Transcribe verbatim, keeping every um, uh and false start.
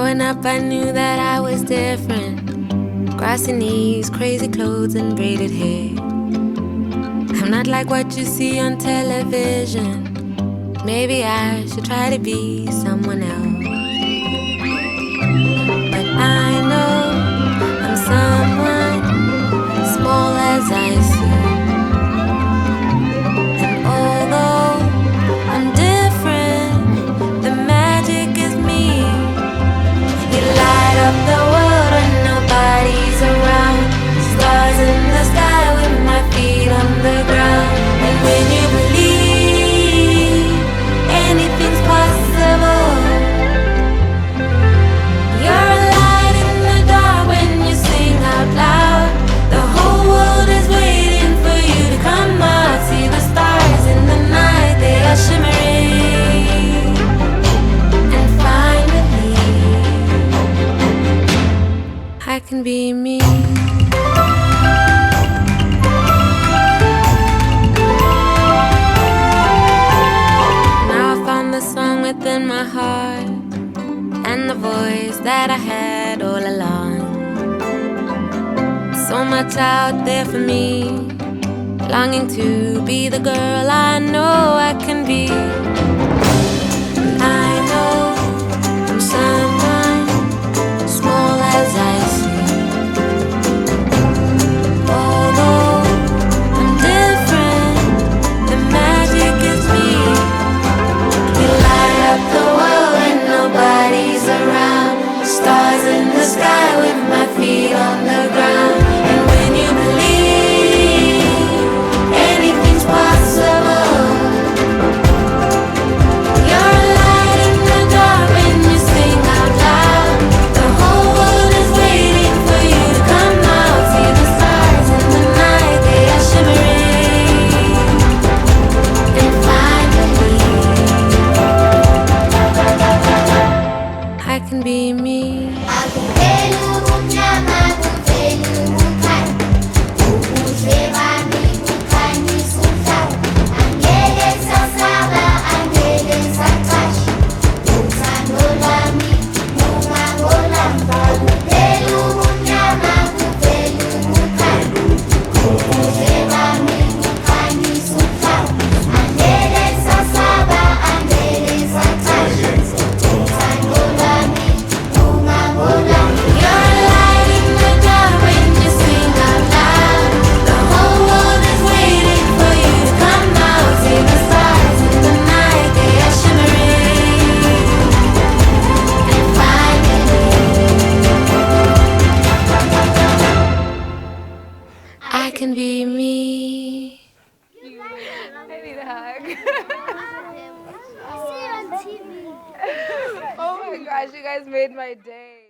Growing up, I knew that I was different. Grassy knees, crazy clothes, and braided hair. I'm not like what you see on television. Maybe I should try to be someone else. But I know I'm someone small as I seem. And although I'm different, the magic is me. You light up the world when nobody's around. Stars in the sky with my feet on the ground. And when you believe anything's possible, you're a light in the dark when you sing out loud. The whole world is waiting for you to come out. See the stars in the night, they are shimmering. And finally I can be me. Now I found the song within my heart and the voice that I had all along. So much out there for me, longing to be the girl I know I can be. I know I'm someone small as I seem. Although I'm different, the magic is me. You light up the world when nobody's around. Stars in the sky with my feet on the ground. And when you believe anything's possible, you're a light in the dark when you sing out loud. The whole world is waiting for you to come out. See the stars in the night, they are shimmering. And finally I can be me. I can be me. I need a hug. Oh my gosh, you guys made my day.